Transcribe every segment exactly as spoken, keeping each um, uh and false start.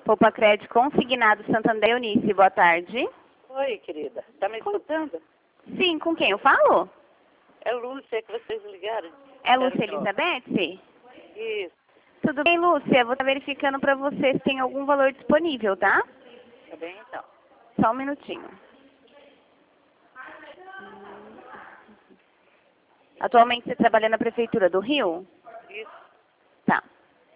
Poupa Crédito Consignado Santander. Eunice, boa tarde. Oi, querida. Tá me escutando? Sim, com quem eu falo? É Lúcia que vocês ligaram. É Lúcia Quero- Elizabeth? Isso, Tudo bem, Lúcia? Vou estar verificando para você se tem algum valor disponível, tá? tá bem então. Só um minutinho. Atualmente você trabalha na Prefeitura do Rio? Isso. Tá.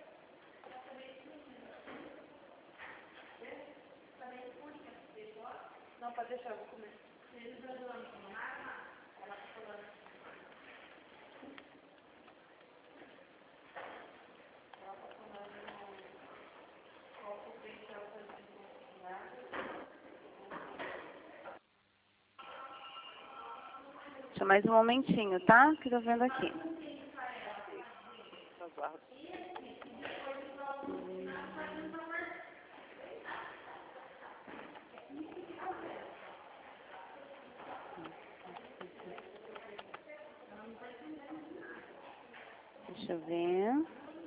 Deixa mais um momentinho, tá? Que eu tô vendo aqui. Aguardo. Deixa eu ver.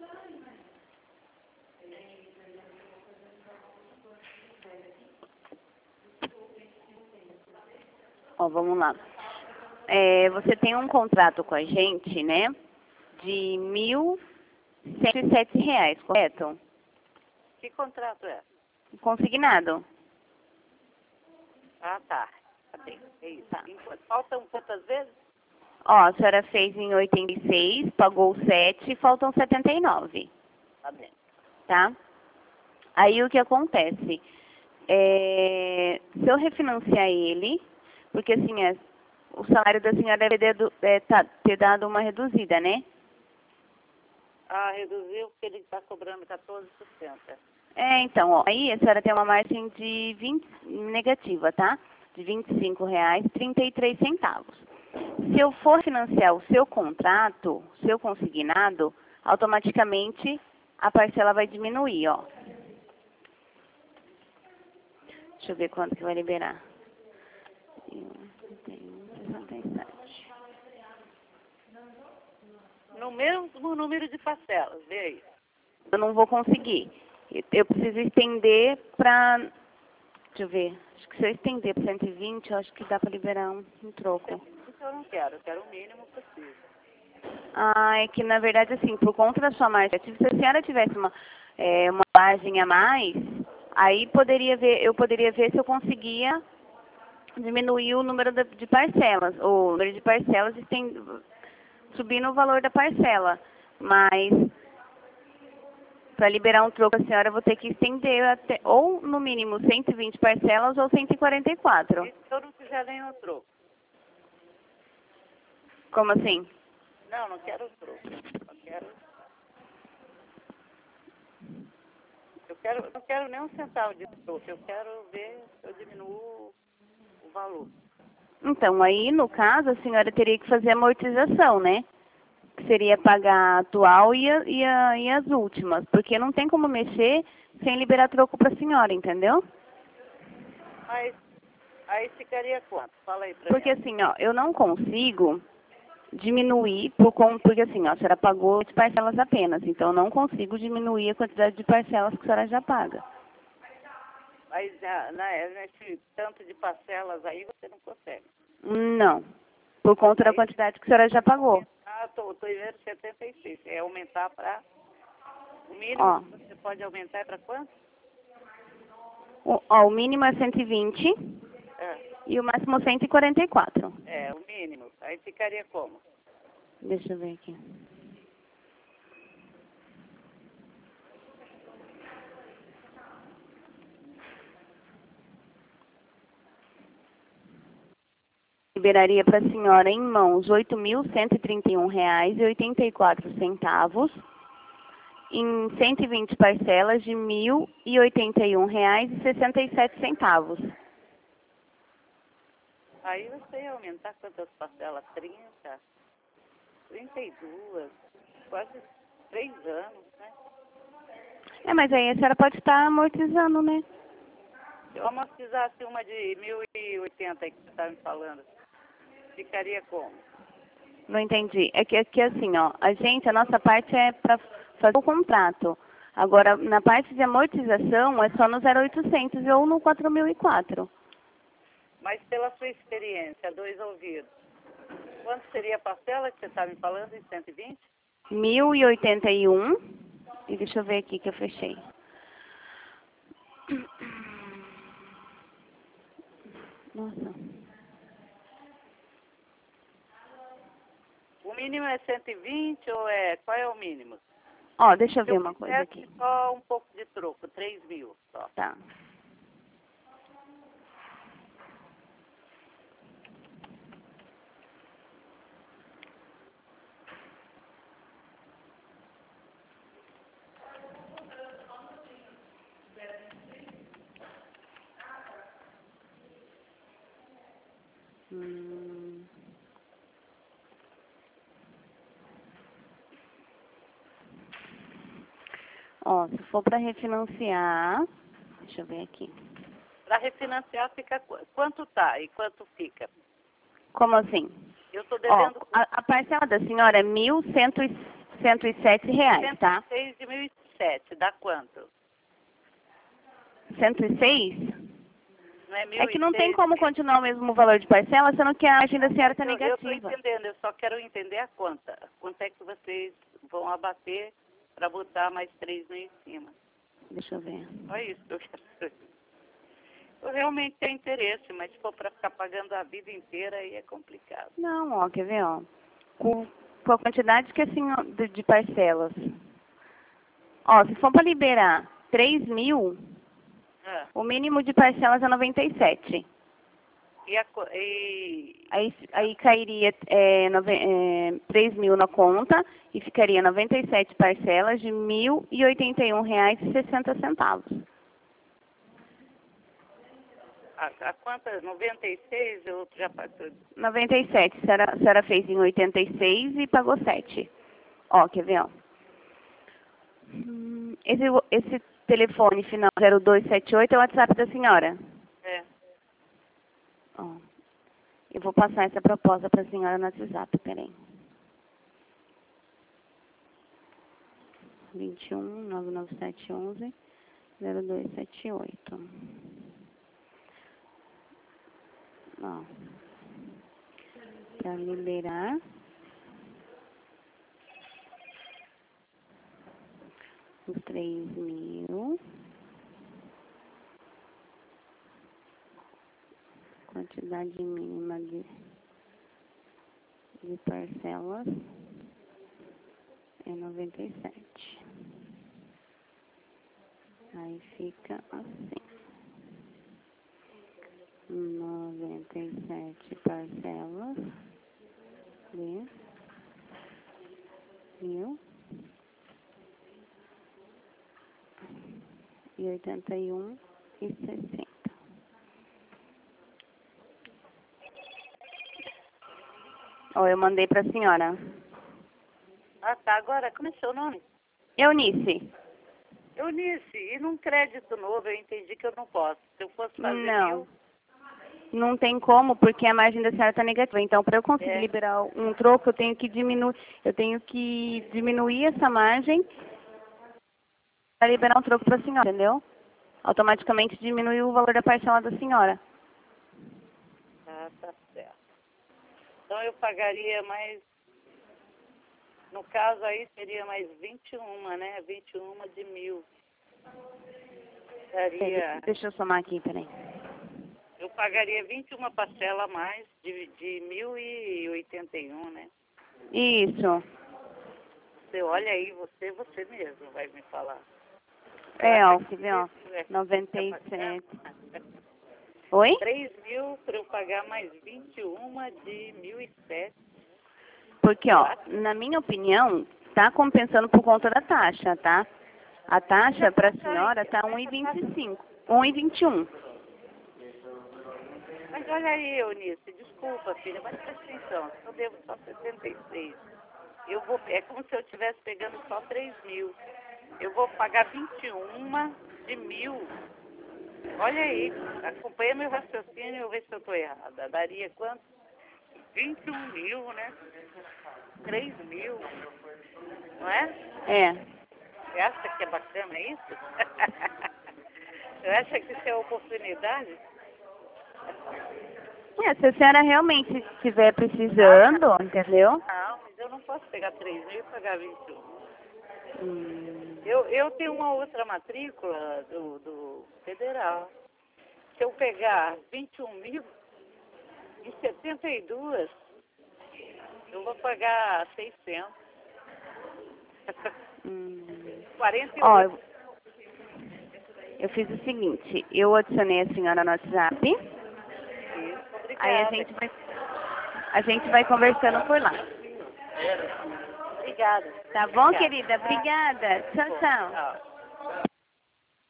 Ó, vamos lá. É, você tem um contrato com a gente, né? De mil cento e sete reais, correto? Que contrato é? Consignado. Ah, tá. Tá bem. É isso. Tá. Enquanto- Faltam quantas vezes? Ó, a senhora fez em oitenta e seis, pagou sete, faltam setenta e nove, Tá bem. tá? Aí o que acontece? É, se eu refinanciar ele, porque assim, é, o salário da senhora deve ter, do- é, tá- ter dado uma reduzida, né? Ah, reduziu porque ele está cobrando quatorze por cento. É, então, ó, aí a senhora tem uma margem de vinte, negativa, tá? De vinte e cinco reais e trinta e três centavos. Se eu for financiar o seu contrato, seu consignado, automaticamente a parcela vai diminuir, ó. Deixa eu ver quanto que vai liberar. sessenta e sete. No mesmo número de parcelas, vê aí. Eu não vou conseguir. Eu- Eu preciso estender para... Deixa eu ver. Acho que se eu estender para cento e vinte, eu acho que dá para liberar um, um troco. Isso eu não quero, eu quero o mínimo possível. Ah, é que na verdade, assim, por conta da sua margem ativa, se a senhora tivesse uma, é, uma margem a mais, aí poderia ver, eu poderia ver se eu conseguia diminuir o número de, de parcelas, o número de parcelas e tem, subindo o valor da parcela. Mas para liberar um troco, a senhora eu vou ter que estender até, ou no mínimo cento e vinte parcelas ou cento e quarenta e quatro. E se eu não quiser nenhum troco? Como assim? Não, não quero troco. Eu quero... Eu quero, não quero nem um centavo de troco. Eu quero ver se eu diminuo o valor. Então, aí, no caso, a senhora teria que fazer amortização, né? Que seria pagar a atual e, a, e, a, e as últimas. Porque não tem como mexer sem liberar troco para a senhora, entendeu? Mas aí ficaria quanto? Fala aí pra Porque mim. assim, ó, eu não consigo diminuir, por conta, porque assim, ó, a senhora pagou de parcelas apenas. Então, eu não consigo diminuir a quantidade de parcelas que a senhora já paga. Mas ah, né, nesse tanto de parcelas aí você não consegue. Não. Por conta da Aí- quantidade que a senhora já pagou. Ah, tô, tô em setenta e seis. É aumentar para... O mínimo Ó, que você pode aumentar é para quanto? o, ó, o mínimo é cento e vinte É, e o máximo cento e quarenta e quatro. é, o mínimo. Aí ficaria como? Deixa eu ver aqui. Liberaria para a senhora em mãos oito mil cento e trinta e um reais e oitenta e quatro centavos, em cento e vinte parcelas de mil e oitenta e um reais e sessenta e sete centavos. Aí você ia aumentar quantas parcelas? trinta, trinta e duas, quase três anos, né? É, mas aí a senhora pode estar amortizando, né? Se eu amortizasse uma de mil e oitenta aí que você estava me falando, ficaria como? Não entendi. É que, é que assim, ó, a gente, a nossa parte é para fazer o contrato. Agora, na parte de amortização, é só no zero oitocentos ou no quatro mil e quatro. Mas pela sua experiência, dois ouvidos, quanto seria a parcela que você está me falando em cento e vinte? mil e oitenta e um. E deixa eu ver aqui que eu fechei. Nossa. O mínimo é cento e vinte ou é... Qual é o mínimo? Ó, deixa eu Se ver eu uma coisa quisesse aqui. só um pouco de troco, três mil só. Tá. Hum. Ó, se for para refinanciar, deixa eu ver aqui. Para refinanciar fica qu- quanto tá e quanto fica? Como assim? Eu estou Ó, devendo a, a parcela da senhora é mil cento e sete reais, tá? cento e seis de mil e sete, dá quanto? cento e seis? Não é É mil que e não tem seis? como continuar o mesmo valor de parcela, sendo que a margem da senhora está Eu estou negativa. entendendo, eu só quero entender a conta. Quanto é que vocês vão abater para botar mais três mil em cima? Deixa eu ver. Só isso que eu quero saber. Eu realmente tenho interesse, mas se for para ficar pagando a vida inteira, aí é complicado. Não, ó, quer ver, ó. Com, com a quantidade que assim, ó, de, de parcelas. Ó, se for para liberar três mil, Ah, o mínimo de parcelas é noventa e sete. e, a, co- e Aí, aí cairia é, nove, é, três mil na conta e ficaria noventa e sete parcelas de mil e oitenta e um reais e sessenta centavos. a, a quantas? noventa e seis, eu já passou. noventa e sete. A senhora, a senhora fez em oitenta e seis e pagou sete. Ó, quer ver, ó. Hum, Esse, esse telefone final zero dois sete oito é o WhatsApp da senhora. É. Ó, eu vou passar essa proposta para a senhora no WhatsApp, peraí. vinte e um, nove nove sete, onze, zero dois sete oito. Ó, para liberar os três mil, quantidade mínima de, de parcelas é noventa e sete. Aí fica assim. noventa e sete parcelas de mil e oitenta e um e sessenta. Ó, eu mandei para a senhora. Ah, tá. Agora, como é seu nome? Eunice. Eunice, e num crédito novo eu entendi que eu não posso. Se eu fosse fazer Não. mil, Não tem como, porque a margem da senhora está negativa. Então, para eu conseguir é, liberar um troco, eu tenho que diminuir, eu tenho que diminuir essa margem para liberar um troco para a senhora, entendeu? Automaticamente diminui o valor da parcela da senhora. ah, tá certo. Então eu pagaria mais, no caso aí seria mais vinte e um, né? vinte e um de mil. Daria, Deixa eu somar aqui, peraí. eu pagaria vinte e uma parcela a mais de, de mil e oitenta e um, né? Isso. Você olha aí, você, você mesmo vai me falar. É, ó, Acha quer que ver, ó. isso é, noventa é e bacana? sete. Oi? três mil para eu pagar mais vinte e um de mil e sete. Porque, ó, na minha opinião, tá compensando por conta da taxa, tá? A taxa para a senhora tá um e vinte e cinco. um e vinte e um. Mas olha aí, Eunice, desculpa, filha, mas presta atenção, eu devo só sessenta e seis. Eu vou, é como se eu estivesse pegando só três mil. Eu vou pagar vinte e um de mil. Olha aí, acompanha meu raciocínio e vê se eu estou errada. Daria quanto? vinte e um mil, né? três mil, não é? É. Você acha que é bacana isso? Você acha que isso é oportunidade? É, se a senhora realmente estiver precisando, entendeu? Não, mas eu não posso pegar três mil e pagar vinte e um. Hum, Eu, eu tenho uma outra matrícula do, do federal. Se eu pegar vinte e um mil e setenta e dois, eu vou pagar seiscentos. hum. quarenta e Ó, oito. eu, eu fiz o seguinte, eu adicionei a senhora no WhatsApp, Isso, aí a obrigada. gente vai, a gente vai conversando por lá. Obrigada. Tá bom, Obrigada. querida? Obrigada. Tchau, tchau. Tchau.